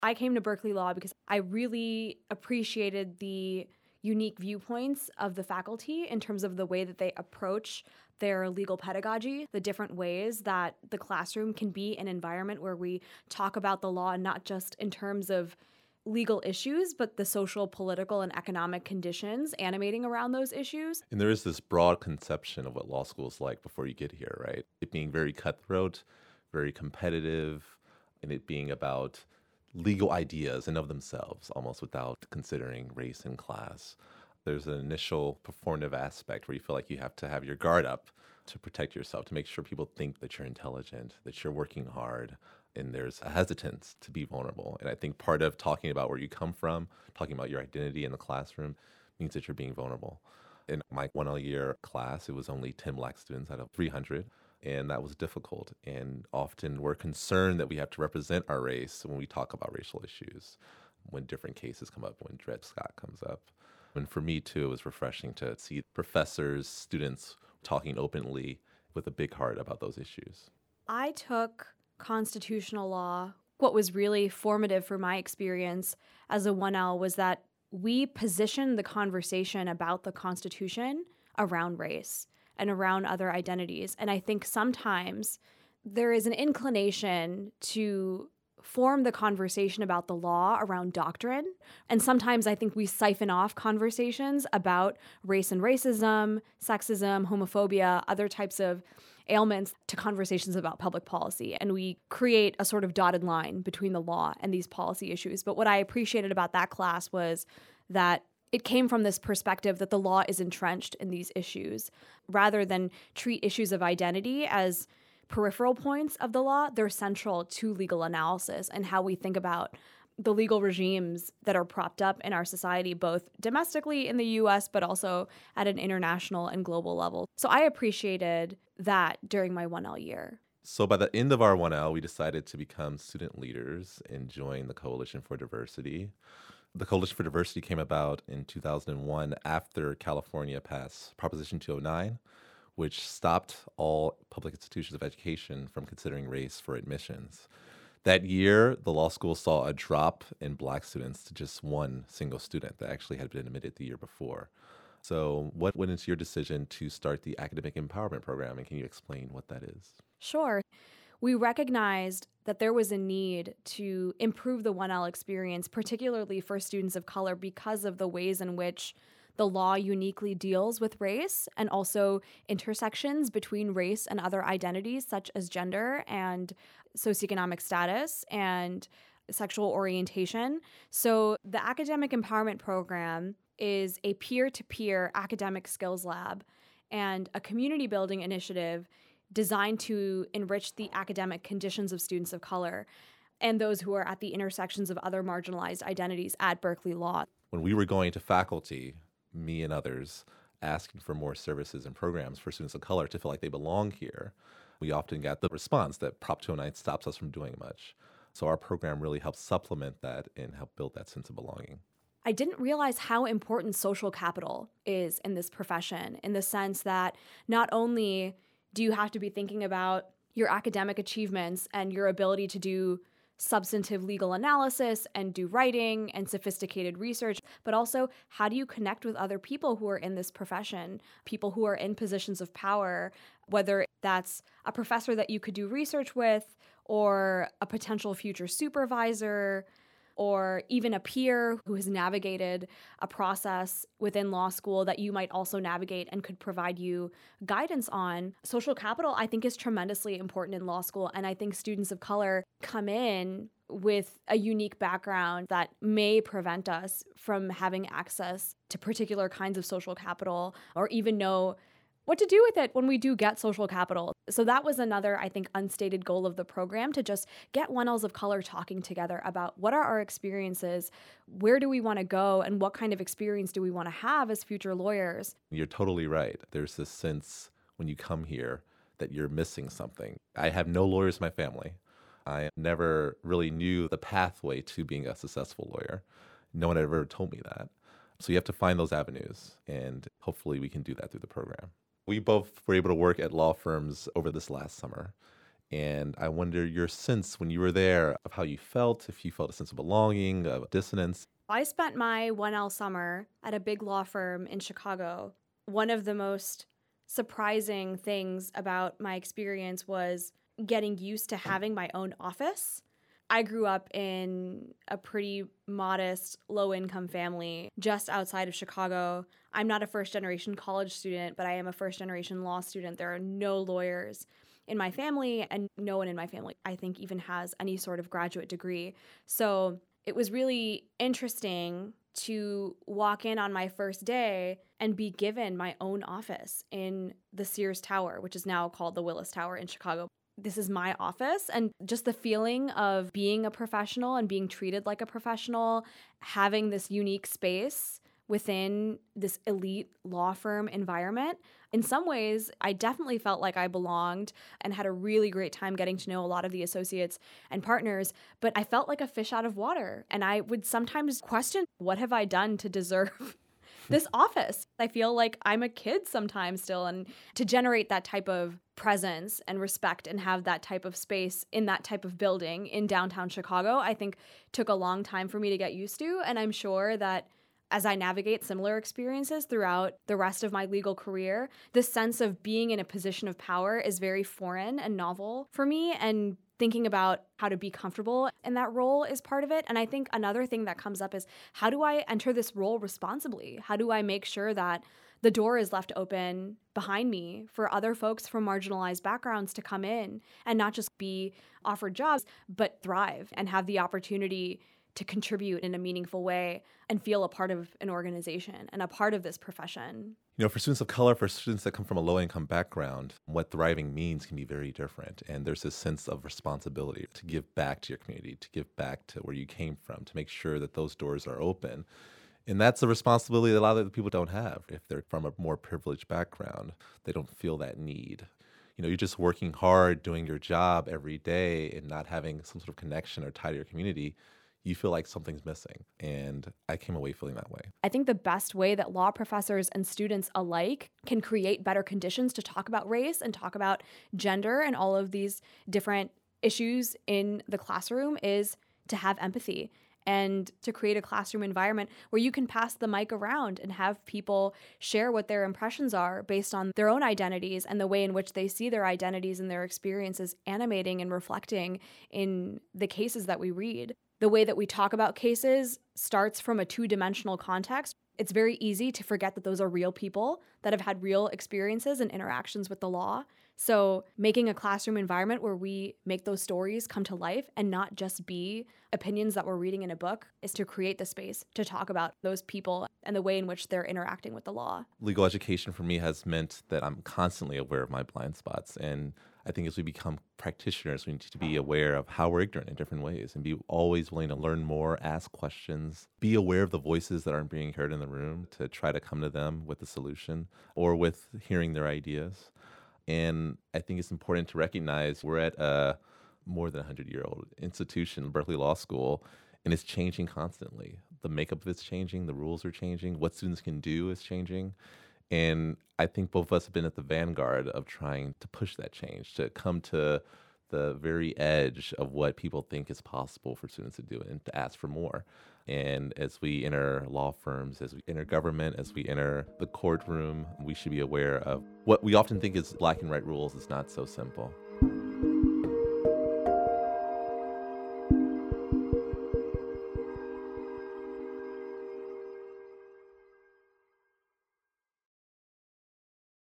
I came to Berkeley Law because I really appreciated the unique viewpoints of the faculty in terms of the way that they approach their legal pedagogy, the different ways that the classroom can be an environment where we talk about the law not just in terms of legal issues, but the social, political, and economic conditions animating around those issues. And there is this broad conception of what law school is like before you get here, right? It being very cutthroat, very competitive, and it being about legal ideas in of themselves, almost without considering race and class. There's an initial performative aspect where you feel like you have to have your guard up to protect yourself, to make sure people think that you're intelligent, that you're working hard, and there's a hesitance to be vulnerable. And I think part of talking about where you come from, talking about your identity in the classroom, means that you're being vulnerable. In my 1L year class, it was only 10 Black students out of 300. And that was difficult. And often we're concerned that we have to represent our race when we talk about racial issues, when different cases come up, when Dred Scott comes up. And for me, too, it was refreshing to see professors, students talking openly with a big heart about those issues. I took constitutional law. What was really formative for my experience as a 1L was that we positioned the conversation about the Constitution around race and around other identities. And I think sometimes there is an inclination to form the conversation about the law around doctrine. And sometimes I think we siphon off conversations about race and racism, sexism, homophobia, other types of ailments to conversations about public policy. And we create a sort of dotted line between the law and these policy issues. But what I appreciated about that class was that it came from this perspective that the law is entrenched in these issues. Rather than treat issues of identity as peripheral points of the law, they're central to legal analysis and how we think about the legal regimes that are propped up in our society, both domestically in the US, but also at an international and global level. So I appreciated that during my 1L year. So by the end of our 1L, we decided to become student leaders and join the Coalition for Diversity. The Coalition for Diversity came about in 2001 after California passed Proposition 209, which stopped all public institutions of education from considering race for admissions. That year, the law school saw a drop in Black students to just one single student that actually had been admitted the year before. So what went into your decision to start the Academic Empowerment Program, and can you explain what that is? Sure. We recognized that there was a need to improve the 1L experience, particularly for students of color, because of the ways in which the law uniquely deals with race and also intersections between race and other identities such as gender and socioeconomic status and sexual orientation. So the Academic Empowerment Program is a peer-to-peer academic skills lab and a community building initiative designed to enrich the academic conditions of students of color and those who are at the intersections of other marginalized identities at Berkeley Law. When we were going to faculty, me and others, asking for more services and programs for students of color to feel like they belong here, we often got the response that Prop 209 stops us from doing much. So our program really helps supplement that and help build that sense of belonging. I didn't realize how important social capital is in this profession, in the sense that not only do you have to be thinking about your academic achievements and your ability to do substantive legal analysis and do writing and sophisticated research, but also how do you connect with other people who are in this profession, people who are in positions of power, whether that's a professor that you could do research with or a potential future supervisor, or even a peer who has navigated a process within law school that you might also navigate and could provide you guidance on. Social capital, I think, is tremendously important in law school. And I think students of color come in with a unique background that may prevent us from having access to particular kinds of social capital or even know what to do with it when we do get social capital. So that was another, I think, unstated goal of the program, to just get 1Ls of color talking together about what are our experiences, where do we want to go, and what kind of experience do we want to have as future lawyers. You're totally right. There's this sense when you come here that you're missing something. I have no lawyers in my family. I never really knew the pathway to being a successful lawyer. No one ever told me that. So you have to find those avenues, and hopefully we can do that through the program. We both were able to work at law firms over this last summer. And I wonder your sense when you were there of how you felt, if you felt a sense of belonging, of dissonance. I spent my 1L summer at a big law firm in Chicago. One of the most surprising things about my experience was getting used to having my own office. I grew up in a pretty modest, low-income family just outside of Chicago. I'm not a first-generation college student, but I am a first-generation law student. There are no lawyers in my family, and no one in my family, I think, even has any sort of graduate degree. So it was really interesting to walk in on my first day and be given my own office in the Sears Tower, which is now called the Willis Tower in Chicago. This is my office, and just the feeling of being a professional and being treated like a professional, having this unique space within this elite law firm environment. In some ways, I definitely felt like I belonged and had a really great time getting to know a lot of the associates and partners, but I felt like a fish out of water. And I would sometimes question, what have I done to deserve this office? I feel like I'm a kid sometimes still, and to generate that type of presence and respect and have that type of space in that type of building in downtown Chicago, I think took a long time for me to get used to. And I'm sure that as I navigate similar experiences throughout the rest of my legal career, the sense of being in a position of power is very foreign and novel for me, and thinking about how to be comfortable in that role is part of it. And I think another thing that comes up is, how do I enter this role responsibly? How do I make sure that the door is left open behind me for other folks from marginalized backgrounds to come in and not just be offered jobs, but thrive and have the opportunity to contribute in a meaningful way and feel a part of an organization and a part of this profession? You know, for students of color, for students that come from a low-income background, what thriving means can be very different. And there's this sense of responsibility to give back to your community, to give back to where you came from, to make sure that those doors are open. And that's a responsibility that a lot of people don't have. If they're from a more privileged background, they don't feel that need. You know, you're just working hard, doing your job every day and not having some sort of connection or tie to your community. You feel like something's missing. And I came away feeling that way. I think the best way that law professors and students alike can create better conditions to talk about race and talk about gender and all of these different issues in the classroom is to have empathy and to create a classroom environment where you can pass the mic around and have people share what their impressions are based on their own identities and the way in which they see their identities and their experiences animating and reflecting in the cases that we read. The way that we talk about cases starts from a two-dimensional context. It's very easy to forget that those are real people that have had real experiences and interactions with the law. So making a classroom environment where we make those stories come to life and not just be opinions that we're reading in a book is to create the space to talk about those people and the way in which they're interacting with the law. Legal education for me has meant that I'm constantly aware of my blind spots. And I think as we become practitioners, we need to be aware of how we're ignorant in different ways and be always willing to learn more, ask questions, be aware of the voices that aren't being heard in the room to try to come to them with a solution or with hearing their ideas. And I think it's important to recognize we're at a more than 100-year-old institution, Berkeley Law School, and it's changing constantly. The makeup of it's changing, the rules are changing, what students can do is changing. And I think both of us have been at the vanguard of trying to push that change, to come to the very edge of what people think is possible for students to do and to ask for more. And as we enter law firms, as we enter government, as we enter the courtroom, we should be aware of what we often think is black and white rules is not so simple.